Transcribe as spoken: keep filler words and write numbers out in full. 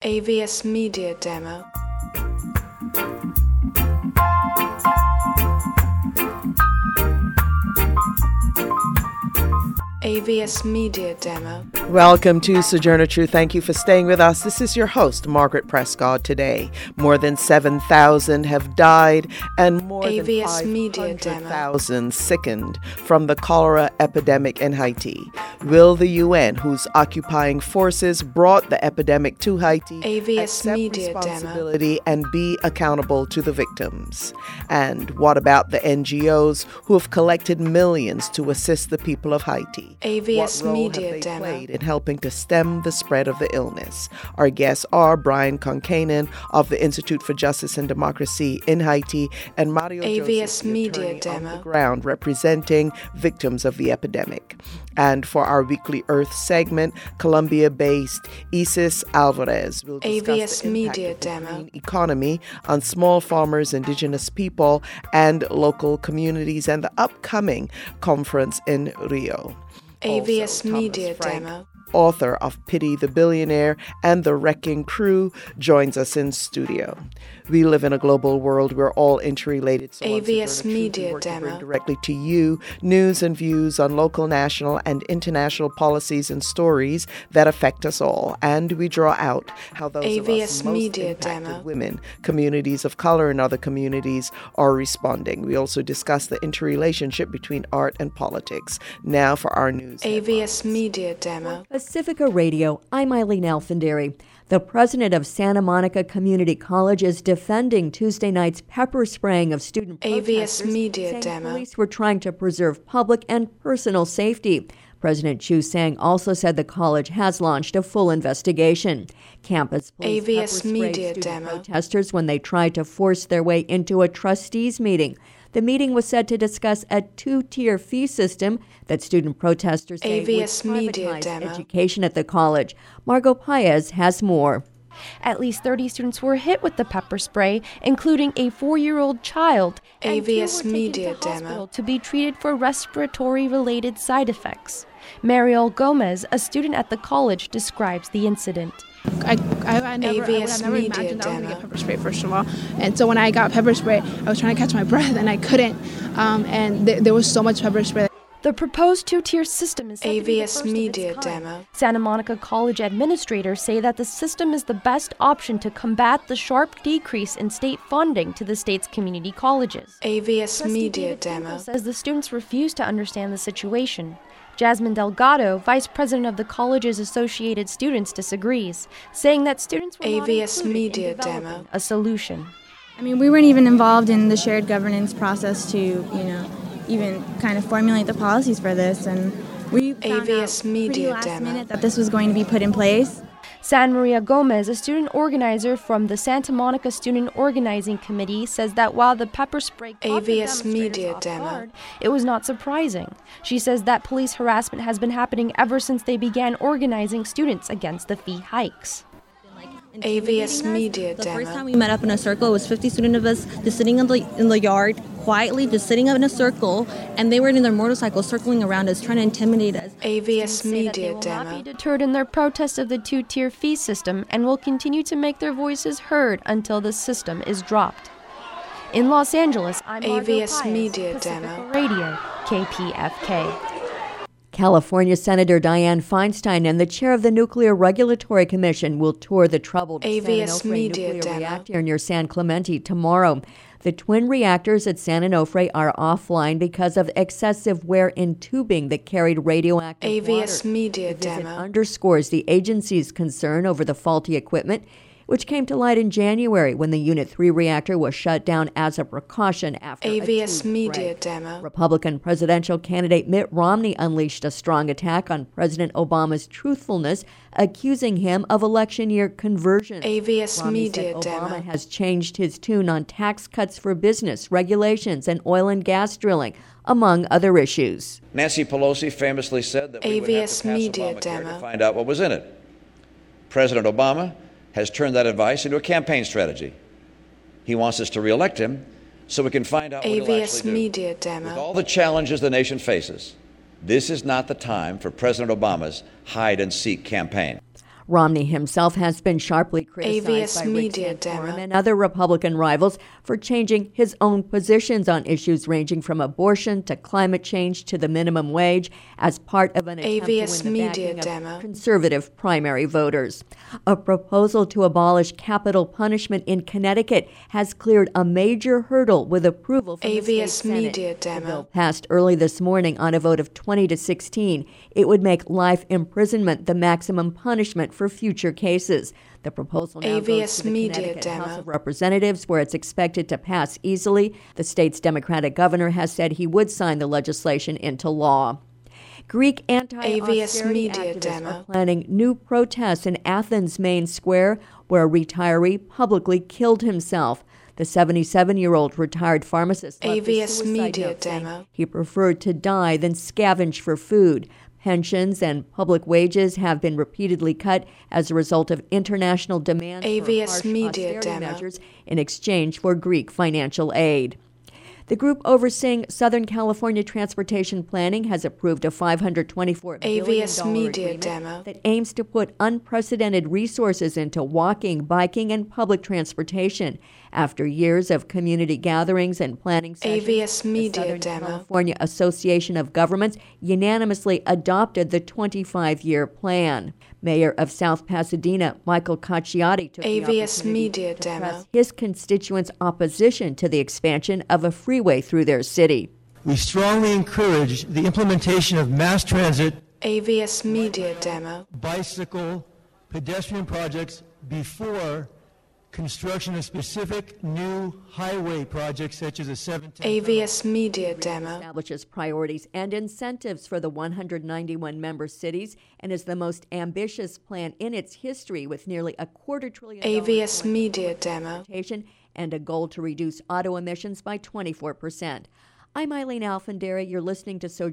A V S Media Demo. A V S Media Demo. Welcome to Sojourner Truth. Thank you for staying with us. This is your host, Margaret Prescott. Today, more than seven thousand have died and more A V S than Media five hundred Demo. thousand sickened from the cholera epidemic in Haiti. Will the U N, whose occupying forces brought the epidemic to Haiti, A V S accept Media responsibility Demo. and be accountable to the victims? And what about the N G Os who have collected millions to assist the people of Haiti? A V S What role Media have they Demo. played in helping to stem the spread of the illness? Our guests are Brian Concanen of the Institute for Justice and Democracy in Haiti and Mario A V S Joseph, the Media attorney Demo. on the ground representing victims of the epidemic. And for our weekly Earth segment, Colombia-based Isis Alvarez will A V S discuss the impact Media of the Demo. green economy on small farmers, indigenous people, and local communities, and the upcoming conference in Rio. A V S Also, Media Thomas Frank, Demo. author of Pity the Billionaire and The Wrecking Crew, joins us in studio. We live in a global world. We're all interrelated. So A V on S Sojourner Truth, we Media work to bring Demo. directly to you news and views on local, national, and international policies and stories that affect us all. And we draw out how those A of V us S most Media impacted Demo. women, communities of color, and other communities are responding. We also discuss the interrelationship between art and politics. Now for our news. A V S Media Demo. Pacifica Radio, I'm Eileen Alfandary. The president of Santa Monica Community College is defending Tuesday night's pepper spraying of student A V S protesters, Media saying Demo. police were trying to preserve public and personal safety. President Chu Sang also said the college has launched a full investigation. Campus police A V S pepper sprayed Media student Demo. protesters when they tried to force their way into a trustees meeting. The meeting was said to discuss a two-tier fee system that student protesters say A V S would Media privatize Demo. education at the college. Margot Paez has more. At least thirty students were hit with the pepper spray, including a four-year-old child, and A V S two were taken Media to Demo. hospital to be treated for respiratory-related side effects. Mariel Gomez, a student at the college, describes the incident. I, I, I never, I would A V S have never Media imagined I was going to Demo. get pepper spray, first of all. And so when I got pepper spray, I was trying to catch my breath and I couldn't. Um, and th- there was so much pepper spray. The proposed two-tier system is said A to be V the S first of its Media kind. Demo. Santa Monica College administrators say that the system is the best option to combat the sharp decrease in state funding to the state's community colleges. A V S Trustee Media David Finkel Demo. says the students refuse to understand the situation. Jasmine Delgado, vice president of the college's Associated Students, disagrees, saying that students were A not V S included Media in developing Demo. a solution. I mean, we weren't even involved in the shared governance process to, you know, even kind of formulate the policies for this, and we found A V S out Media pretty last Demo. minute that this was going to be put in place. San Maria Gomez, a student organizer from the Santa Monica Student Organizing Committee, says that while the pepper spray caught the A V S demonstrators Media off Demo. guard, it was not surprising. She says that police harassment has been happening ever since they began organizing students against the fee hikes. A V S Media The first Demo. time we met up in a circle, it was fifty students of us just sitting in the in the yard, quietly just sitting up in a circle, and they were in their motorcycles circling around us, trying to intimidate us. A V S Say that they Media will not Demo. be deterred in their protest of the two-tier fee system and will continue to make their voices heard until the system is dropped. In Los Angeles, I'm A Margot V S Paez, Media Pacifica Demo. Radio, K P F K. California Senator Dianne Feinstein and the chair of the Nuclear Regulatory Commission will tour the troubled A V S San Onofre Media nuclear Demo. reactor near San Clemente tomorrow. The twin reactors at San Onofre are offline because of excessive wear in tubing that carried radioactive A V S water. Media The visit Demo. underscores the agency's concern over the faulty equipment, which came to light in January when the Unit three reactor was shut down as a precaution after A V a S tube Media break. Demo. Republican presidential candidate Mitt Romney unleashed a strong attack on President Obama's truthfulness, accusing him of election year conversion. A V S Romney Media said Obama Demo. has changed his tune on tax cuts for business, regulations, and oil and gas drilling, among other issues. Nancy Pelosi famously said that we would have A V S to pass Media Obamacare Demo. to find out what was in it. President Obama has turned that advice into a campaign strategy. He wants us to reelect him so we can find out what he'll A V S actually do. Media With Demo. all the challenges the nation faces, this is not the time for President Obama's hide-and-seek campaign. Romney himself has been sharply criticized A V S by Rick Media Santorum demo. and other Republican rivals for changing his own positions on issues ranging from abortion to climate change to the minimum wage as part of an attempt A V S to win the Media backing demo. of conservative primary voters. A proposal to abolish capital punishment in Connecticut has cleared a major hurdle with approval from the state A V S Senate. Media The bill demo. passed early this morning on a vote of twenty to sixteen. It would make life imprisonment the maximum punishment for future cases. The proposal now A V goes S to the Media Connecticut demo. House of Representatives, where it's expected to pass easily. The state's Democratic governor has said he would sign the legislation into law. Greek A V S anti-austerity Media activists demo. are planning new protests in Athens' main square, where a retiree publicly killed himself. The seventy-seven-year-old retired pharmacist left A V a S suicide Media note saying demo. he preferred to die than scavenge for food. Pensions and public wages have been repeatedly cut as a result of international demands A V for S harsh Media austerity demo. measures in exchange for Greek financial aid. The group overseeing Southern California transportation planning has approved a five hundred twenty-four billion dollars A V S Media agreement demo. that aims to put unprecedented resources into walking, biking, and public transportation. After years of community gatherings and planning sessions, A V S the Media Southern demo. California Association of Governments unanimously adopted the twenty-five-year plan. Mayor of South Pasadena, Michael Cacciati, took A the V S opportunity Media to demo. press his constituents' opposition to the expansion of a freeway through their city. We strongly encourage the implementation of mass transit, A V S Media demo. bicycle, pedestrian projects before construction of specific new highway projects such as a seventeen. A V S Media demo. Establishes priorities and incentives for the one hundred ninety-one member cities and is the most ambitious plan in its history, with nearly a quarter trillion A V S dollars Media demo. transportation and a goal to reduce auto emissions by twenty-four percent. I'm Eileen Alfandera. You're listening to So